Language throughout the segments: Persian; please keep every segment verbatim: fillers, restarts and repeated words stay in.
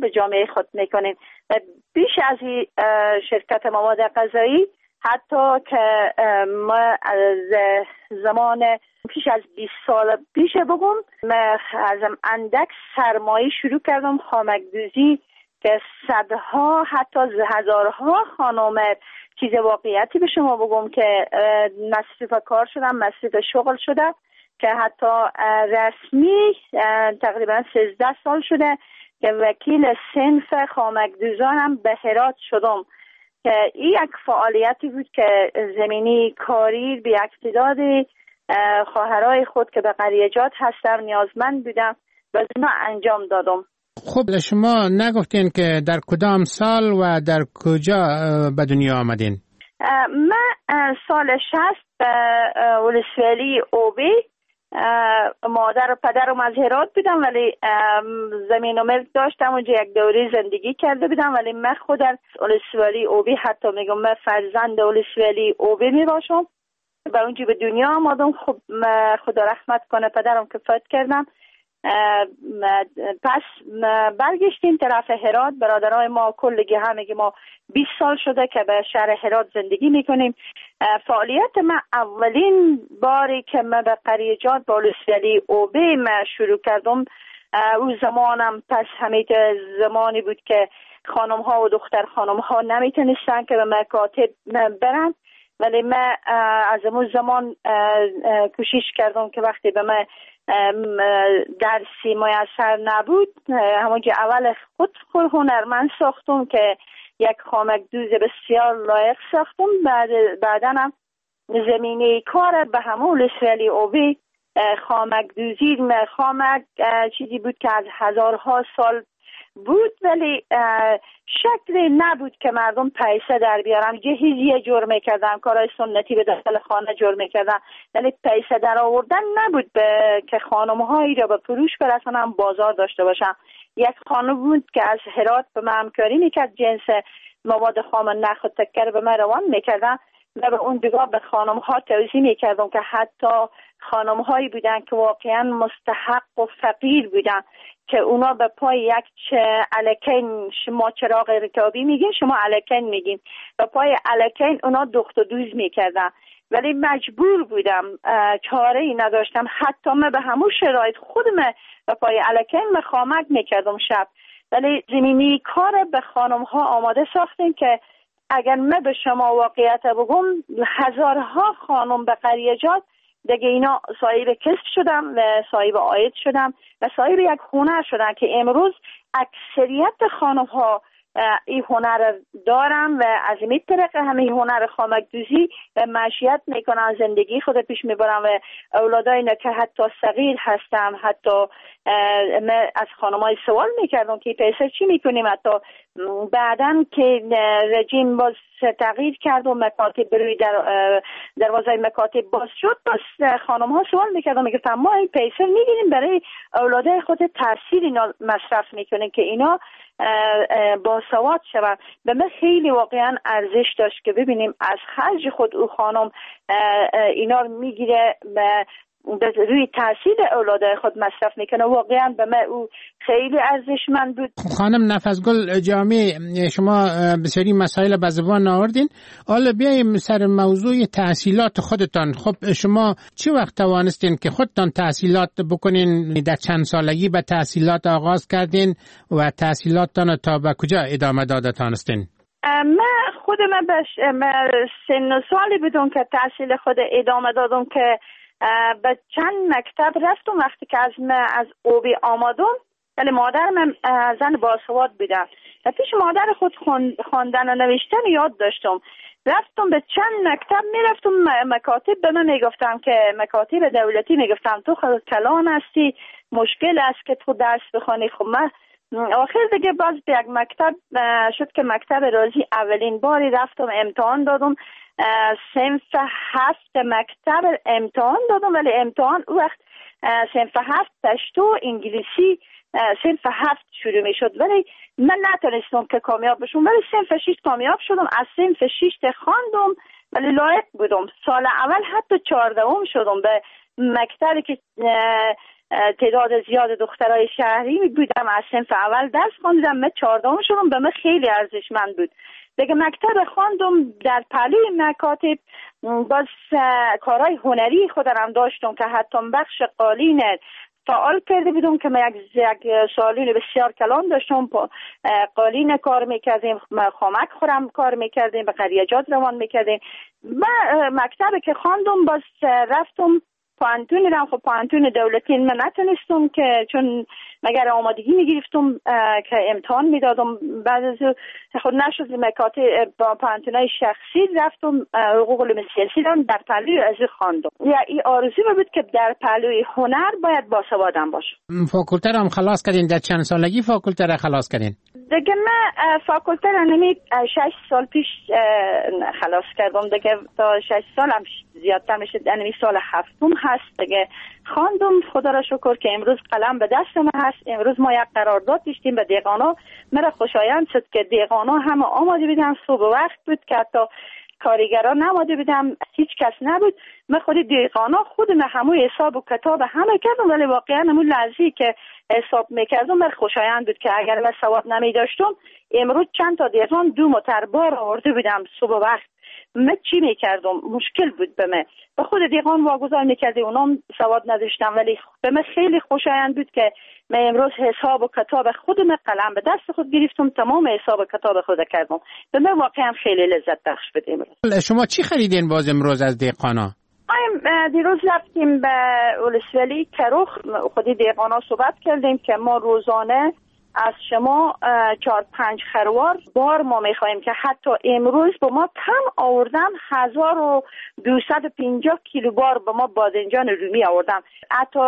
به جامعه خود میکنیم. بیش از شرکت مواد غذایی، حتی که ما از زمان پیش از بیست سال پیش بگم من از اندک سرمایه شروع کردم خامک دوزی که صدها حتی هزارها خانم، چیز واقعیتی به شما بگم که مصروف کار شدم، مصروف شغل شده که حتی رسمی تقریبا سیزده سال شده که وکیل صنف خامک دوزانم به هرات شدم که این یک فعالیتی بود که زمینی کاری به یک تعداد خواهرای خود که به قریجات هستم نیازمند بودم و اونا انجام دادم. خب شما نگفتین که در کدام سال و در کجا به دنیا آمدین؟ من سال شصت به ولسوالی اوبی، مادر و پدرم از هرات بودم ولی زمین و ملک داشتم اونجا یک دوره زندگی کرده بودم، ولی من خود در ولسوالی اوبی حتی میگم من فرزند ولسوالی اوبی می باشم. به اونجا به دنیا آمدم. خب خدا رحمت کنه پدرم که فوت کردم. پس برگشتیم طرف هرات. برادرای ما کلگی همگی ما بیست سال شده که به شهر هرات زندگی میکنیم. فعالیت من اولین باری که من به قریجات با ولسوالی اوبی من شروع کردم، اون زمانم پس همین زمانی بود که خانم ها و دختر خانم ها نمیتونستن که به مکاتب برن، ولی من از اون زمان کوشش کردم که وقتی به من درسی میسر نبود همونجا اول خود خود هنرمند ساختم که یک خامک دوز بسیار لایق ساختم. بعد بعداً هم زمینه کار به همون ولسوالی اوبی خامک دوزی خامک چیزی بود که از هزارها سال بود ولی شکلی نبود که مردم پیسه در بیارن. جهیزیه جور میکردن، کارهای سنتی به داخل خانه جور میکردن ولی پیسه در آوردن نبود به که خانم هایی را به فروش برسانن، بازار داشته باشن. یک خانم بود که از هرات به من همکاری میکرد، جنس مواد خام نخ و تکر به من روان میکردن و به اون دیگه به خانم ها توضیح میکردم که حتی خانم هایی بودن که واقعا مستحق و فقیر بودن که اونا به پای یک الکین، شما چراغ رکابی میگین، شما الکین میگین، به پای الکین اونا دخت و دوز میکردن ولی مجبور بودم، چاره ای نداشتم. حتی من به همون شرایط خودم به پای الکین مخامک میکردم شب. ولی زمینی کار به خانم ها آماده ساختیم که اگر من به شما واقعیت بگم هزارها خانم به قریجات دیگه اینا صاحب کسب شدم و صاحب عاید شدم و صاحب یک هنر شدن که امروز اکثریت خانم ها این هنر دارن و از این طریق همین هنر خامک دوزی و معیشت میکنن، زندگی خود پیش میبرن و اولادای که حتی صغیر هستن. حتی من از خانمای سوال میکردم که پیسه چی میکنیم. حتی بعدن که رژیم باز تغییر کرد و مکاتب بروی در دروازه مکاتب باز شد، باز خانم ها سوال میکردم میگفتم ما این پیسه میگیریم برای اولادای خود تحصیل اینا مصرف میکنیم که اینا با سواد شدن. به من خیلی واقعا ارزش داشت که ببینیم از خرج خود او خانم اینا رو میگیره به روی تحصیل اولادای خود مصرف میکنه. واقعا به من او خیلی ارزشمند بود. خانم نفسگل جامی، شما بسیاری مسائل به زبان آوردین. حالا بیاییم سر موضوع تحصیلات خودتان. خب شما چه وقت توانستین که خودتان تحصیلات بکنین؟ در چند سالگی به تحصیلات آغاز کردین و تحصیلاتتان تا به کجا ادامه داده تانستین؟ من خودم به سن و سالی بودم که تحصیل خود ادامه دادم که به چند مکتب رفتم. وقتی که از من از اوبی آمدم، ولی مادر من زن باسواد بودم و پیش مادر خود خواندن و نوشتن یاد داشتم. رفتم به چند مکتب میرفتم، مکاتب به من میگفتم که مکاتب دولتی میگفتم تو خود کلان هستی، مشکل است که تو درس بخوانی. خب من آخر دیگه باز به یک مکتب شد که مکتب رازی اولین باری رفتم امتحان دادم. صنف هفت مکتب امتحان دادم ولی امتحان او وقت صنف هفت پشتو انگلیسی صنف هفت شروع می شد ولی من نتونستم که کامیاب بشم، ولی صنف شش کامیاب شدم. از صنف شش خواندم ولی لایق بودم. سال اول حتی چهاردهم شدم به مکتبی که تعداد زیاد دخترای شهری بودم، از صنف اول درس خوندم. من چهاردهمشون به من خیلی ارزشمند بود. دیگه مکتب خواندم، در پهلوی مکاتب باز کارهای هنری خودم داشتم که حتی بخش قالین فعال کرده بودم که من یک سالین بسیار کلان داشتم. قالین کار میکردیم، خامک خورم کار میکردیم، به قریجات روان میکردیم. من مکتب که خواندم باز رفتم پانتون رم. خب پانتون دولتی من نتونستم که چون مگر آمادگی میگرفتم که امتحان میدادم، بعد از خود نشد مکاتب با پانتونای شخصی رفتم حقوق علوم سیاسی دارم در پهلوی از خواندم. یا این آرزو بود که در پهلوی هنر باید باسوادم باشم. فاکولته رو هم خلاص کردین؟ در چند سالگی فاکولته رو خلاص کردین؟ دیگه من فاکولته رو نمی شش سال پیش خلاص کردم. دیگه تا شش سال هم زیادتر میشه، یعنی سال هفتم هست دیگه خواندم. خدا را شکر که امروز قلم به دست من هست. امروز ما یک قرارداد داشتیم به دیقانا. مرا خوشایند شد که دیقانا همه آماده بودن، صبح وقت بود که حتی کارگران نماده بودم، هیچ کس نبود. من خود دیقانا خودم همو حساب و کتاب همه کردم، ولی واقعا همون لحظه‌ای که حساب میکردم من خوشایند بود که اگر من سواد نمی داشتم امروز چند تا دیقان دو متربار آورده بودم صبح وقت. من چی میکردم؟ مشکل بود به من. به خود دیقان واگذار میکردی، اونام سواد نداشتم، ولی به من خیلی خوشایند بود که من امروز حساب و کتاب خودم قلم به دست خود گرفتم، تمام حساب و کتاب خود کردم. به من واقعا خیلی لذت بخش بود امروز. شما چی خریدین باز امروز از دیقانا؟ ما دیروز رفتیم به ولسوالی کروخ، خودی دیقانا صحبت کردیم که ما روزانه از شما چهار پنج خروار بار ما میخواییم که حتی امروز با ما تن آوردن هزار و دویست و پنجاه کیلو بار با ما بادنجان رومی آوردن. حتی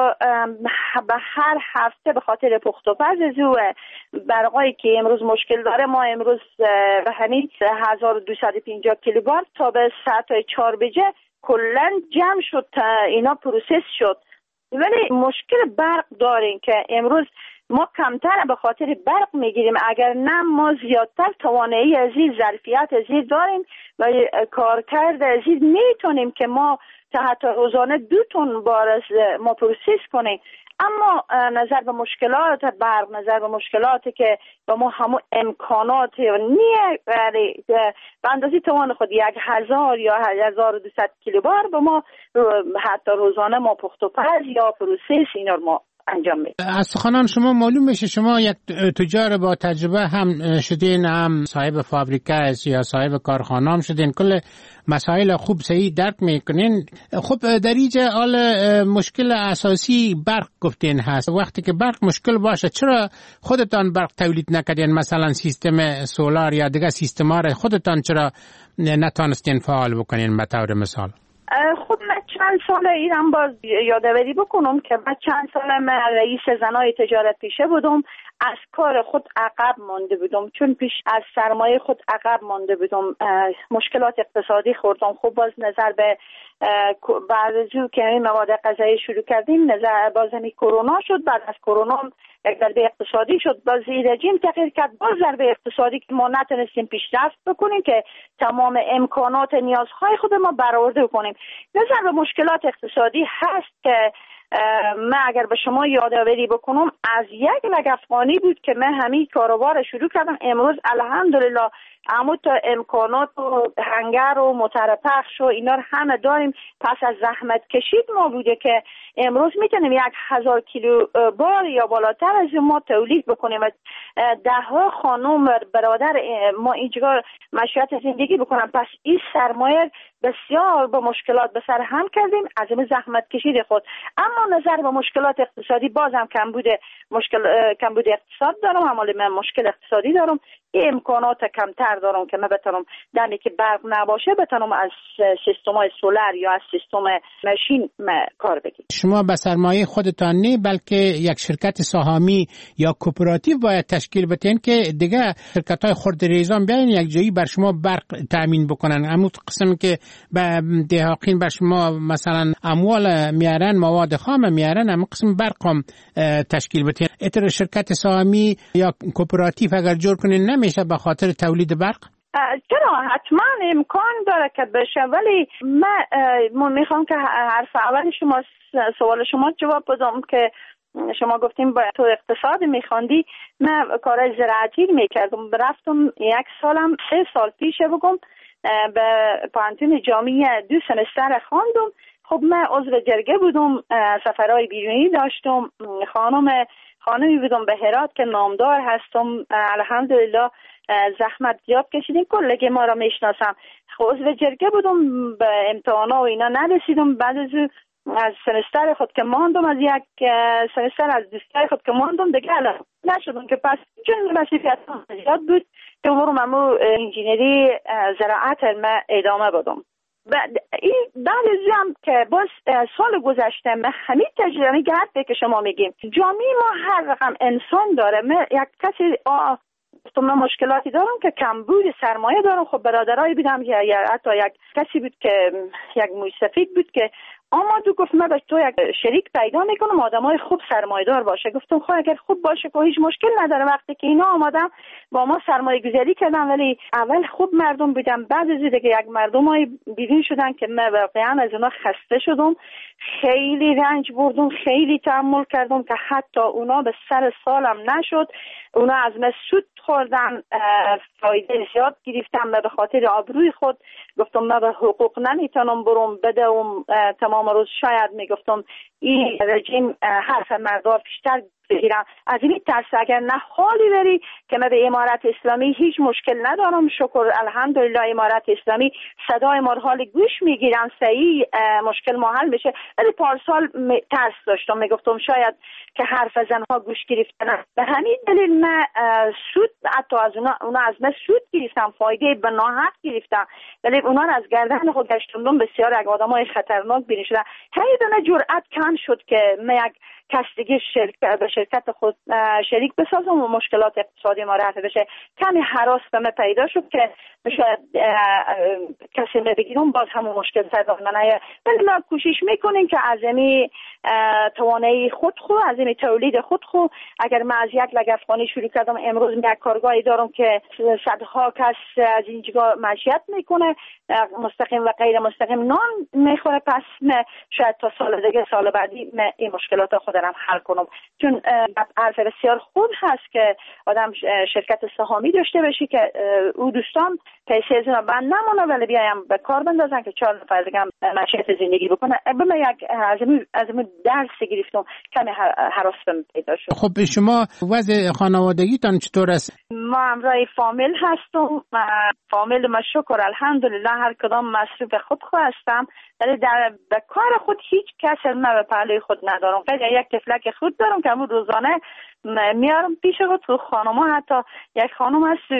به هر هفته به خاطر پخت و پز و برقایی که امروز مشکل داره ما امروز به همین هزار و دویست و پنجاه کیلو بار تا به ساعت چهار بجه کلن جمع شد، اینا پروسس شد. ولی مشکل برق داریم که امروز ما کمتر به خاطر برق میگیریم، اگر نه ما زیادتر توانایی از این ظرفیت از این داریم و کارکرد از این میتونیم که ما حتی روزانه دو تن بار ما پروسس کنیم. اما نظر به مشکلات برق، نظر به مشکلاتی که با ما همو امکانات نیه به اندازه توان خود یک هزار یا هزار و دویست کیلو بار با ما حتی روزانه ما پخت و پز یا پروسس اینا ما انجام میدیم. از سخنان شما معلوم میشه شما یک تجار با تجربه هم شدین، هم صاحب فابریکه یا صاحب کارخانه هم شدین، کل مسائل خوب صحیح درک میکنین. خب در اینجا حال مشکل اساسی برق گفتین هست. وقتی که برق مشکل باشه چرا خودتان برق تولید نکردین؟ مثلا سیستم سولار یا دیگه سیستما را خودتان چرا نتونستین فعال بکنین به طور مثال؟ خب من چند سال ایران باز یادآوری بکنم که من چند سال من رئیس زنای تجارت پیشه بودم، از کار خود عقب مانده بودم، چون پیش از سرمایه خود عقب مانده بودم، مشکلات اقتصادی خوردم. خب باز نظر به بعد از او که این مواد غذایی شروع کردیم نظر باز همی کرونا شد، بعد از کرونا یک ضربه اقتصادی شد، باز رژیم تغییر کرد، باز ضربه اقتصادی که ما نتونستیم پیشرفت بکنیم که تمام امکانات نیازهای خود ما برآورده کنیم. نظر به مشکلات اقتصادی هست که من اگر به شما یادآوری بکنم از یک لگ افغانی بود که من همین کاروبار شروع کردم. امروز الحمدلله اما تا امکانات و هنگر و مترپخش و اینا همه داریم. پس از زحمت کشید ما بوده که امروز میتونیم یک هزار کیلو بار یا بالاتر از ما تولید بکنیم و ده ها خانم برادر ما اینجا مشروعیت زندگی بکنم. پس این سرمایه بسیار با مشکلات به سر هم کردیم از این زحمت کشید خود. اما نظر به مشکلات اقتصادی بازم کم بوده، مشکل کم بوده اقتصاد دارم، عمال من مشکل اقتصادی دارم، امکانات کمتر دارم که من بتونم دمی که برق نباشه بتونم از سیستم‌های سولار یا از سیستم ماشین کار بگیرم. شما به سرمایه خودتان نه بلکه یک شرکت سهامی یا کوپراتیو باید تشکیل بدین که دیگه شرکت‌های خرد ریزان بیاین یک جایی بر شما برق تامین بکنن. همون قسمی که به دهاقین بر شما مثلا اموال میارن، مواد خام میارن، همون قسم برق هم تشکیل بدین. اتر شرکت سهامی یا کوپراتیو اگر جور کنین نمیشه به خاطر تولید برق؟ چرا حتما امکان داره که بشه، ولی من میخوام که حرف اول شما سوال شما جواب بدم که شما گفتیم با تو اقتصاد میخواندی. من کار زراعتی میکردم، برفتم یک سالم سه سال پیش بگم به پانتون جامعه دو سمستر خواندم. خب من عضو جرگه بودم، سفرهای بیرونی داشتم، خانم خانمی بودم به هرات که نامدار هستم، الحمدلله زحمت زیاد کشیدیم، کلگی ما را میشناسم. خب عضو جرگه بودم، به امتحانا و اینا نرسیدم. بعد از از سمستر خود که ماندم، از یک سمستر از دوستای خود که ماندم دیگه نشدم که پس چون مسئولیت زیاد بود که برم امو انجینری زراعت علم ادامه بدم. بعد این بعد از هم که باز سال گذشته من همین تجربه گرد که شما میگیم جامعه ما هر رقم انسان داره. من یک کسی آه تو من مشکلاتی دارم که کمبود سرمایه دارم. خب برادرای بودم یا, یا حتی یک کسی بود که یک موی سفید بود که اما دو گفت من به تو یک شریک پیدا میکنم آدمای خوب سرمایه دار باشه. گفتم خب اگر خوب باشه که هیچ مشکل نداره. وقتی که اینا آمدم با ما سرمایه گذاری کردم، ولی اول خوب مردم بودم، بعد از دیگه یک مردمای بیرون شدن که من واقعا از اونا خسته شدم، خیلی رنج بردم، خیلی تحمل کردم که حتی اونا به سر سالم نشد. اونا از من سود خوردن، فایده زیاد گرفتم. من به خاطر آبروی خود گفتم من به حقوق نمیتونم برم بدم تمام روز. شاید میگفتم این رژیم حرف مردم بیشتر بگیرم. از این ترس اگر نه حالی بری که من به امارت اسلامی هیچ مشکل ندارم، شکر الحمدلله امارت اسلامی صدای ما حال گوش میگیرن، صحیح مشکل ما حل میشه. ولی پارسال ترس داشتم، میگفتم شاید که حرف زنها گوش گرفتن. به همین دلیل من سود حتی از اونا, اونا از من سود گرفتم، فایده به ناحق گرفتم، ولی اونا از گردن خود گشتوندم. بسیار یک آدمای خطرناک بینی شدن. هی به من جرأت کم شد که من یک کس دیگه شرکت به شرکت خود شریک بسازم و مشکلات اقتصادی ما رفع بشه. کمی هراس به من پیدا شد که شاید کسی بگیرم باز همون مشکل پیدا کنه. ولی ما کوشش میکنیم که از این توانایی خود خو از این تولید خود خو اگر من از یک لگفخانه شروع کردم، امروز یک کارگاهی دارم که صدها کس از اینجا معیشت میکنه، مستقیم و غیر مستقیم نان میخوره. پس شاید تا سال دیگه سال بعدی من این مشکلات خودم حل کنم. چون حرف بسیار خوب هست که آدم شرکت سهامی داشته باشی که او دوستان پیسه از اینا بند نمونه، ولی بیایم به کار بندازن که چهار نفر دیگه معیشت زندگی بکنه. به من یک از این درس گرفتم، کمی هراس بهم پیدا شد. خب شما وضع خانوادگیتان چطور است؟ ما همراه فامیل هستم. فامیل ما شکر الحمدلله هر کدام مصروف خود خود هستم، ولی در به کار خود هیچ کس من به پهلوی خود ندارم. فقط یک تفلک خود دارم که همون روزانه میارم پیش خود. تو خانما حتی یک خانم هست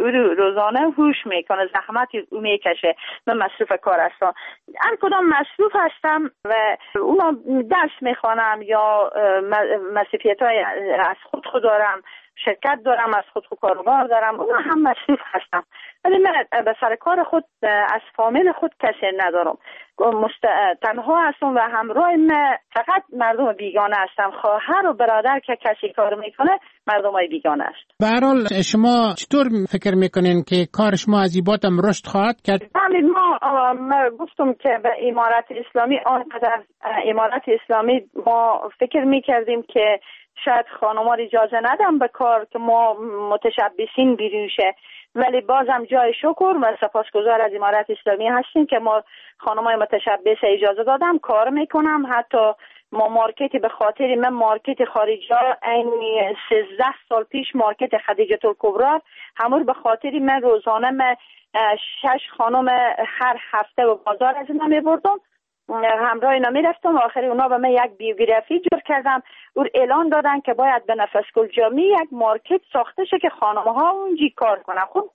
روزانه هوش میکنه، زحمت او میکشه. من مصروف کار هستم، هر کدام مصروف هستم و اونا درس میخوانم یا مصروفیت های از خود خود دارم، شرکت دارم، از خود خود کاروبار دارم، اونا هم مصروف هستم. ولی من به سر کار خود از فامیل خود کسی ندارم، مست... تنها هستم و همراه من فقط مردم بیگانه هستم. خواهر و برادر که کسی کار میکنه مردم های بیگانه است. به هر حال شما چطور فکر میکنین که کار شما از این باتم رشد خواهد کرد؟ همین ما, ما گفتم که به امارت اسلامی آنقدر امارت اسلامی ما فکر میکردیم که شاید خانم‌ها اجازه ندم به کار که ما متشبثین بیرون شه، ولی بازم جای شکر و سپاسگزار از امارت اسلامی هستیم که ما خانم‌های متشبث اجازه دادم کار میکنم. حتی ما مارکتی به خاطر من مارکت خارجی این سیزده سال پیش مارکت خدیجه الکبرا همون به خاطر من روزانه من شش خانم هر هفته به بازار از اینا میبردم، همراه اینا میرفتم. آخری اونا به من یک بیوگرافی جور کردم، او اعلان دادن که باید به نفس گل جامی یک مارکت ساخته شه که خانم‌ها اونجی کار کنن. خب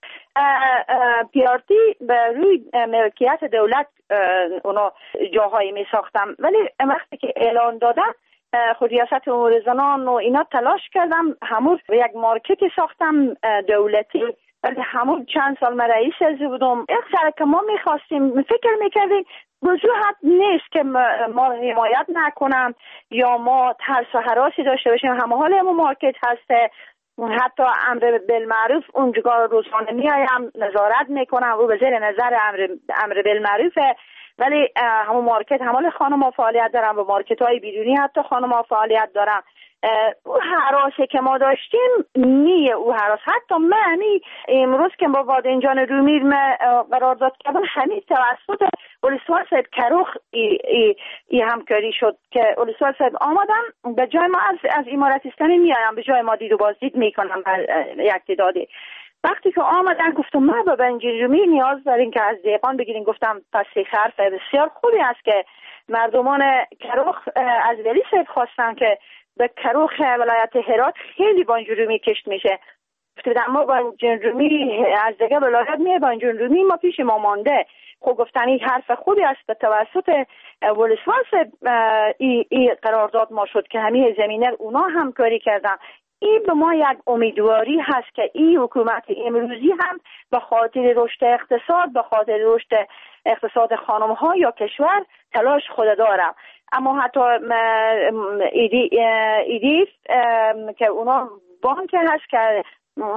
پیارتی به روی ملکیت دولت اونا جاهایی می ساختم، ولی وقتی که اعلان دادن خود ریاست امور زنان و اینا تلاش کردم همون یک مارکتی ساختم دولتی. ولی همون چند سال من رئیس از بودم. یک سر که ما میخواستیم فکر میکردیم وجوهت نیست که ما حمایت نکنم یا ما ترس و هراسی داشته باشیم، همه حال همون مارکت هسته حتی امر بالمعروف اونجا روزانه میایم نظارت میکنم و به زیر نظر امر امر بالمعروفه، ولی همون مارکت همون خانم‌ها فعالیت دارن و مارکت های بیرونی حتی خانم‌ها فعالیت دارن. او حراسه که ما داشتیم نیه او حراس. حتی من امروز که با بادنجان رومی قرارداد کردم همین توسط ولسوال صاحب کروخ ای, ای, ای همکاری شد که ولسوال صاحب آمدن به جای ما از, از اماراتستان میایم، به جای ما دید و بازدید میکنم بر یک تعدادی. وقتی که آمدن گفتم ما به بادنجان رومی نیاز داریم که از دیقان بگیریم. گفتم پس حرف بسیار خوبی است که مردمان کروخ از ولی صاحب خواستن که به کروخ ولایت هرات خیلی بادنجان رومی کشت میشه. گفتم ما بادنجان رومی از دیگه ولایت میه بادنجان رومی ما پیش ما مانده. خب گفتن این حرف خوبی است به توسط ولسواس ای, ای قرارداد ما شد که همه زمینه اونا همکاری کردن. این به ما یک امیدواری هست که این حکومت امروزی هم به خاطر رشد اقتصاد، به خاطر رشد اقتصاد خانم ها یا کشور تلاش خود دارم. اما حتی ایدی ایدیف که اونا بانک هست که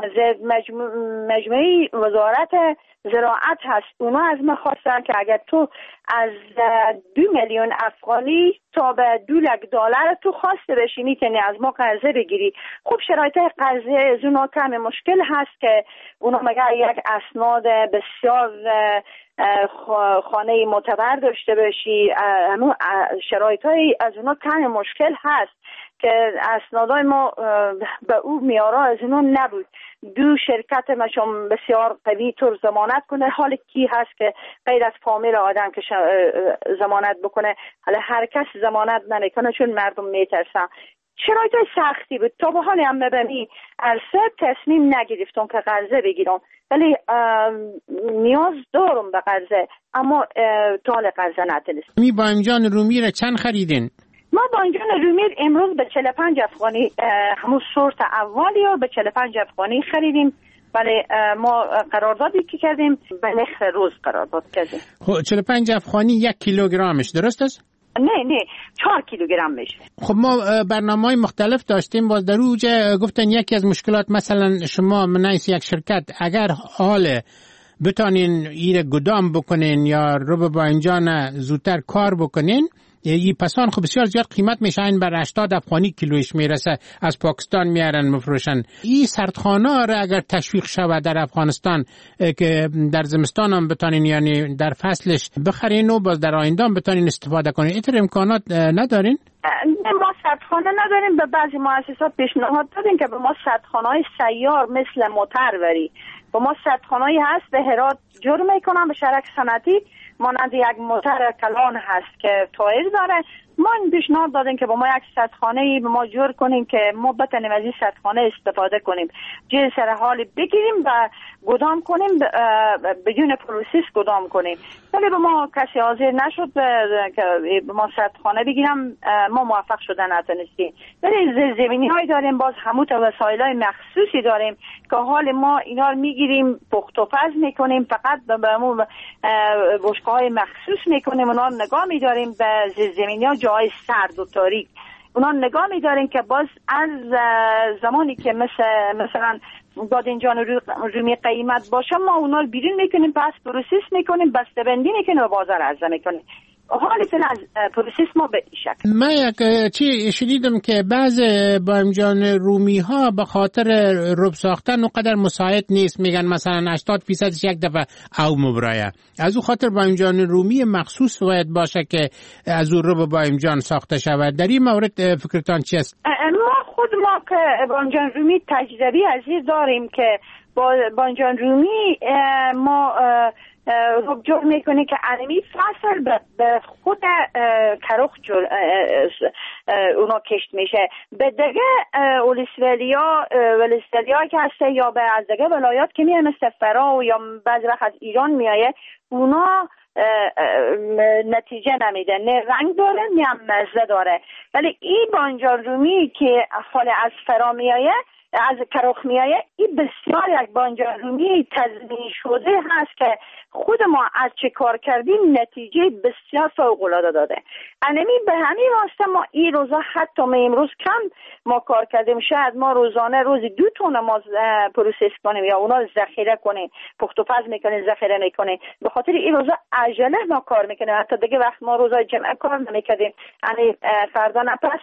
مجموعه وزارت زراعت هست، اونا از ما خواستن که اگر تو از دو میلیون افغانی تا به دو لک دلار تو خواسته بشی میتونی از ما قرضه بگیری. خب شرایط قرضه از اونا کم مشکل هست که اونا مگر یک اسناد بسیار خانه معتبر داشته باشی، شرایط های از اونا کم مشکل هست که اسنادای ما به او میارا از اونو نبود. دو شرکت مشام بسیار قوی طور ضمانت کنه. حال کی هست که غیر از فامیل آدم که ضمانت بکنه؟ حالا هر کس ضمانت نمیکنه چون مردم میترسن. شرایط سختی بود. تا به حال هم ببینی عرصه تصمیم نگرفتم که قرضه بگیرم، ولی نیاز دارم به قرضه، اما طال قرضه نتونستم. می بادنجان رومی را چند خریدین؟ ما بادنجان رومی امروز به چهل و پنج افغانی همون سورت اولی رو به چهل و پنج افغانی خریدیم، ولی ما قراردادی که کردیم به نرخ روز قرارداد کردیم. خب چهل و پنج افغانی یک کیلوگرمش درست است؟ نه نه چهار کیلوگرم میشه. خب ما برنامه‌های مختلف داشتیم، باز در اوج گفتن یکی از مشکلات مثلا شما منیس یک شرکت اگر حال بتانین ایره گدام بکنین یا رو به بادنجان زودتر کار بکنین، یه پسان خب بسیار زیاد قیمت میشه، این بر هشتاد افغانی کیلویش میرسه، از پاکستان میارن مفروشن. این سردخانه را اگر تشویق شود در افغانستان که در زمستان هم بتانین یعنی در فصلش بخرین و باز در آینده هم بتانین استفاده کنین، اینطور امکانات ندارین؟ ما سردخانه نداریم. به بعضی مؤسسات پیشنهاد دادیم که به ما سردخانه‌های سیار مثل موتروری به ما سردخانه‌ای هست به هرات جور میکنن به شرک صنعتی مانند یک موتر کلان هست که تایر داره. ما این پیشنهاد دادیم که با ما یک سردخانه‌ای به ما جور کنیم که ما بتونیم از این سردخانه استفاده کنیم، جای سر حال بگیریم و گدام کنیم، بدون پروسس گدام کنیم. ولی به ما کسی حاضر نشد که به ما سردخانه بگیرم، ما موفق شدن نتونستیم. ولی زمینی‌هایی داریم، باز همون وسایل‌های مخصوصی داریم که حال ما اینا رو میگیریم پخت و پز میکنیم، فقط به همون بشقه‌های مخصوص میکنیم، اونا نگاه می‌داریم به زمینی‌ها جای سرد و تاریک، اونا نگاه می‌داریم که باز از زمانی که مثل مثلا بادنجان رومی قیمت باشه ما اونا رو بیرون میکنیم، پس پروسس میکنیم، بسته بندی میکنیم و بازار عرضه میکنیم. حالی از پروسس ما به این شکل. من یک چی شنیدم که بعض بادنجان رومی ها به خاطر رب ساختن اونقدر مساعد نیست، میگن مثلا هشتاد درصدش یک دفعه او مبرایه. از اون خاطر بادنجان رومی مخصوص باید باشه که از اون رب بادنجان ساخته شود. در این مورد فکرتان چی است؟ ما خود ما که بادنجان رومی تجربی عزیز داریم که با بادنجان رومی ما رب جور میکنه که علمی فصل به خود کروخ جور اونا کشت میشه. به دیگه ولسوالیا ولسوالیا که هسته یا به از دیگه ولایات که میه مثل فرا یا بعضی وقت از ایران میایه، اونا نتیجه نمیده، نه رنگ داره نه مزه داره. ولی این بادنجان رومی که حال از فرا میایه از کروخ میایه، این بسیار یک بانجان رومی تضمین شده هست که خود ما از چه کار کردیم نتیجه بسیار فوق العاده داده. انمی به همین واسطه ما این روزا حتی ما امروز کم ما کار کردیم، شاید ما روزانه روزی دو تن ما پروسس کنیم یا اونا ذخیره کنیم، پخت و پز میکنیم، ذخیره میکنیم. به خاطر این روزا عجله ما کار میکنیم. حتی دیگه وقت ما روزای جمعه کار نمیکردیم، یعنی فردا نه پس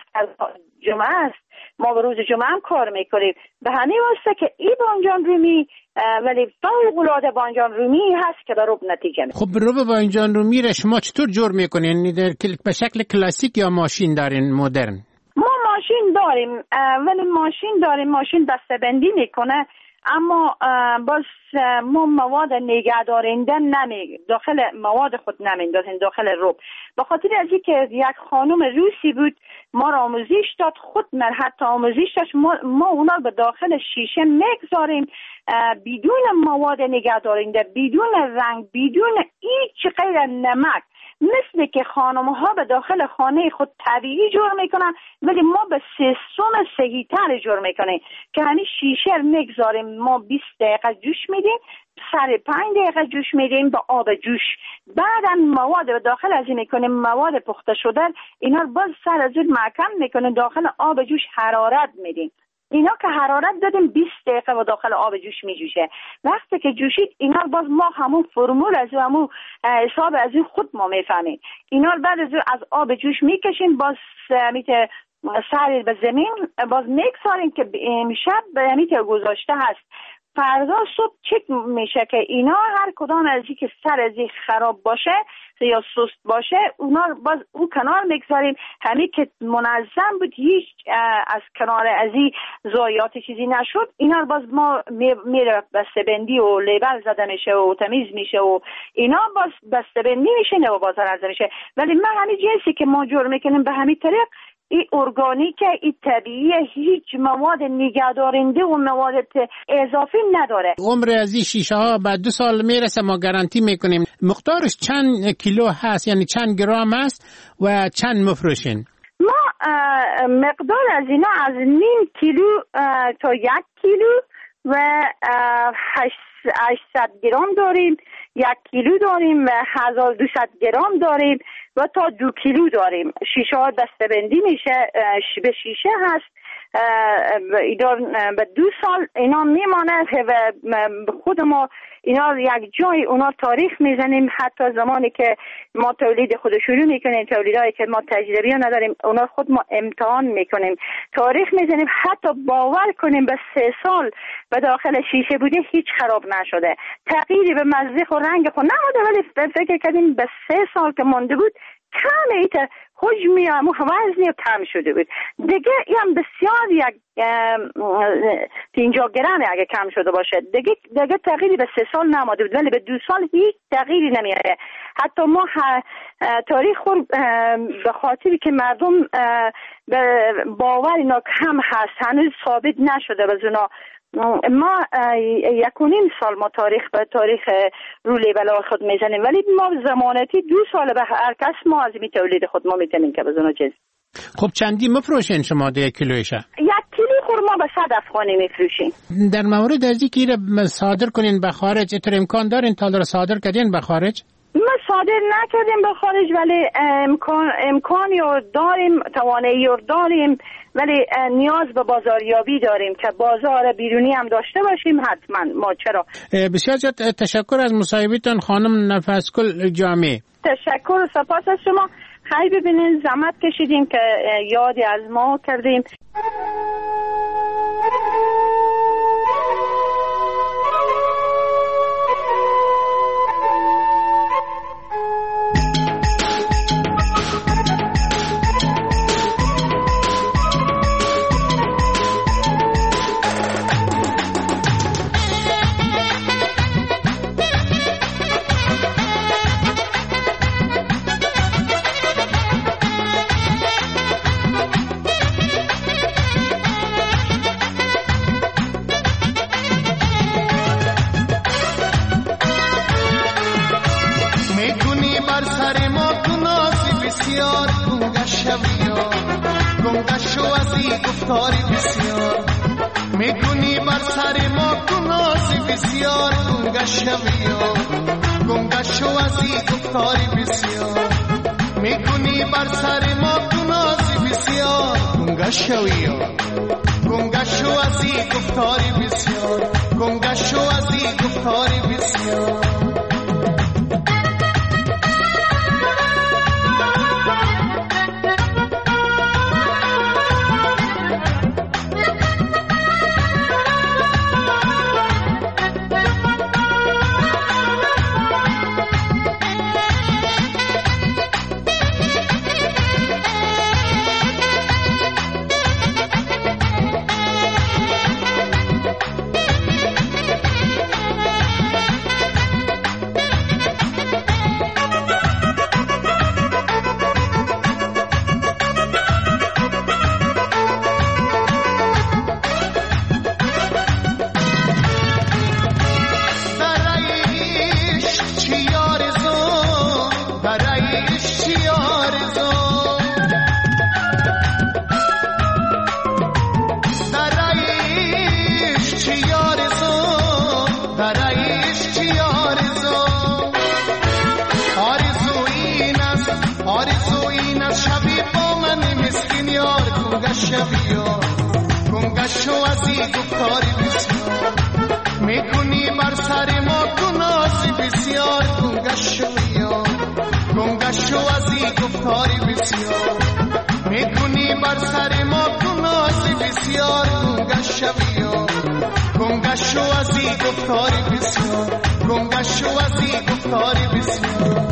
جمعه است، ما به روز جمعه هم کار میکنیم. به همین واسطه که این بانجان رومی ولی فوق العاده بانجان رومی هست که به روب نتیجه میده. خب روب بانجان رومی را شما چطور جور میکنین؟ به شکل کلاسیک یا ماشین دارین مدرن؟ ما ماشین داریم، ولی ماشین داریم، ماشین دسته‌بندی میکنه، اما باز ما مواد نگهدارنده نمی داخل مواد خود نمیندازیم داخل روب. به خاطر از اینکه یک خانم روسی بود ما را آموزش داد، خود من حتی آموزش داشت، ما, ما اونا به داخل شیشه میگذاریم بدون مواد نگهدارنده، بدون رنگ، بدون هیچ غیر نمک، مثل که خانم ها به داخل خانه خود طبیعی جور میکنن، ولی ما به سیستم صحیح تر جور میکنیم که همین شیشه میگذاریم. ما بیست دقیقه جوش میدیم، سر پنج دقیقه جوش میدیم با آب جوش. بعدا مواد به داخل از این میکنیم، مواد پخته شده اینا رو باز سر از اون محکم میکنیم، داخل آب جوش حرارت میدیم. اینا که حرارت دادیم بیست دقیقه و داخل آب جوش می جوشه. وقتی که جوشید اینا باز ما همون فرمول از همون حساب از این خود ما میفهمیم. اینا بعد از از آب جوش میکشیم، باز میته سر به زمین باز میگذاریم که امشب میته گذاشته هست، فردا صبح چک میشه که اینا هر کدام از این که سر از این خراب باشه یا سست باشه اونا باز اون کنار میگذاریم. همین که منظم بود، هیچ از کنار از این ضایعات چیزی نشد، اینا باز ما میره بسته‌بندی و لیبل زده میشه و تمیز میشه و اینا باز بسته‌بندی میشه و بازار عرضه میشه. ولی من همین جنسی که ما جور میکنیم به همین طریق، این ارگانیکه، این طبیعی، هیچ مواد نگهدارنده و مواد اضافی نداره. عمر از این شیشه ها بعد دو سال میرسه، ما گارانتی میکنیم. مقدارش چند کیلو هست، یعنی چند گرم هست و چند مفروشین؟ ما مقدار از اینا از نیم کیلو تا یک کیلو و هشتصد گرم داریم، یک کیلو داریم و هزار و دویست گرم داریم و تا دو کیلو داریم. شیشه ها دسته‌بندی میشه، به شیشه هست. به دو سال اینا میمانه و خود ما اینا یک جای اونا تاریخ میزنیم. حتی زمانی که ما تولید خود شروع میکنیم، تولیدایی که ما تجربی نداریم اونا خود ما امتحان میکنیم، تاریخ میزنیم، حتی باور کنیم به سه سال به داخل شیشه بوده هیچ خراب نشده، تغییری به مزه و رنگ خود نموده، ولی فکر کردیم به سه سال که مانده بود کم ایت حجمی و وزنی کم شده بود دیگه. این بسیار یک پنجاه گرم اگه کم شده باشه دیگه دیگه تغییری به سه سال نماده بود، ولی به دو سال هیچ تغییری نمیاره. حتی ما تاریخ خود به خاطری که مردم باور اینا کم هست هنوز ثابت نشده به اونا، ما یک و نیم سال ما تاریخ به تاریخ رو لیبل خود میزنیم، ولی ما زمانتی دو سال به هر کس ما از این تولید خود ما میتونیم که بزنو چیز. خب چندی مفروشین شما ده یک کیلویشه؟ یک کیلو خور ما به صد افغانی میفروشیم. در مورد از اینکه را صادر کنین به خارج، اتر امکان دارین تا را صادر کردین به خارج؟ ما صادر نکردیم به خارج، ولی امکان امکانی رو داریم، توانایی رو داریم، ولی نیاز به بازاریابی داریم که بازار بیرونی هم داشته باشیم حتما. ما چرا؟ بسیار زیاد تشکر از مصاحبتون خانم نفسگل جامع. تشکر و سپاس از شما. خیلی ببینین زحمت کشیدیم که یادی از ما کردیم. گنگش و از این گفتاری بسیار میگوی بسیار گنگش شوی گنگش شو از این گفتاری بسیار میکنی بر سر ما تو نازی بسیار گنگش شوی گنگش شو از این گفتاری بسیار گنگش شو از این گفتاری بسیار گنگش شو از این گفتاری بسیار میکنی بر سر ما تو نازی بسیار گنگش شوی گنگش شو از این گفتاری بسیار میکنی بر سر ما تو نازی بسیار گنگش شوی گنگش شو از این گفتاری بسیار گنگش شو از این گفتاری بسیار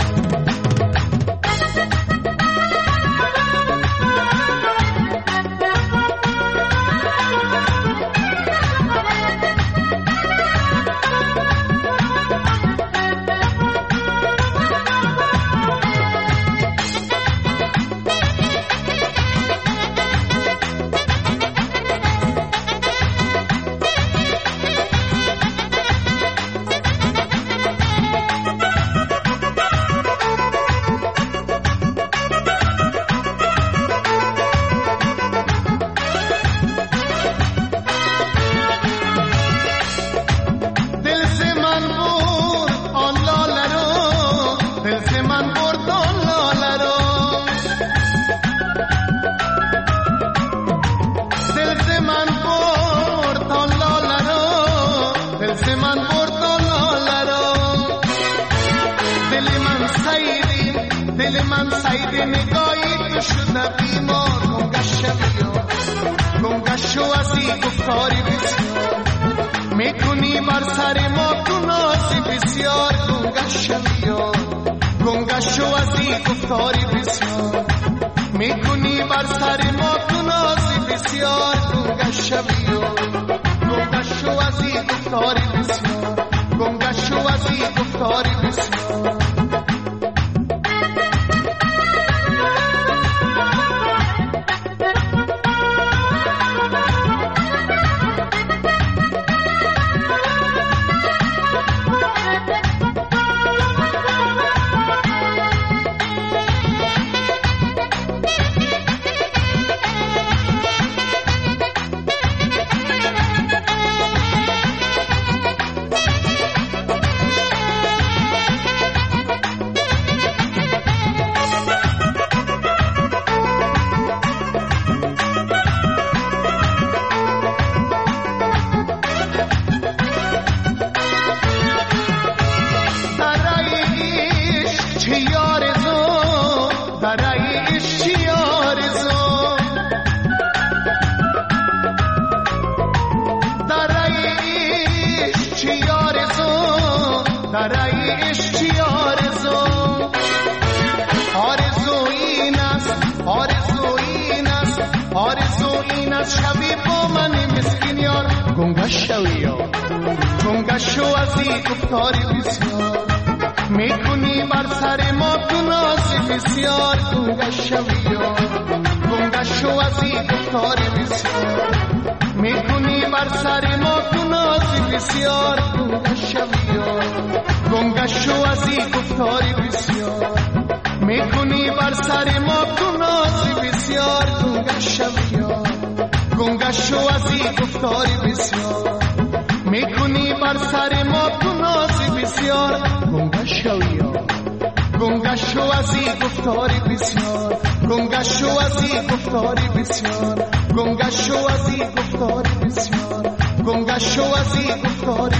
میکنی بر سر ما تو نازی بسیار گنگش شوی گنگش شو از این گفتاری بسیار میکنی بر سر ما تو نازی بسیار گنگش شوی گنگش شو از این گفتاری بسیار گنگش شو از این گفتاری بسیار شوی با من مسکین یار گنگش شوی گنگش شو از این گفتاری بسیار میکنی بر سر ما تو نازی بسیار گنگش شوی گنگش شو از این گفتاری بسیار میکنی بر سر ما تو نازی بسیار گنگش شوی گنگش شو از این گفتاری بسیار میکنی بر سر ما تو نازی بسیار گنگش شوی گنگش شو از این گفتاری بسیار میکنی بر سر ما تو ناز بسیار گنگه شوی یا گنگه شو از این گفتاری بسیار گنگه شو از این گفتاری بسیار گنگه شو از این گفتاری بسیار گنگه شو از این گفتاری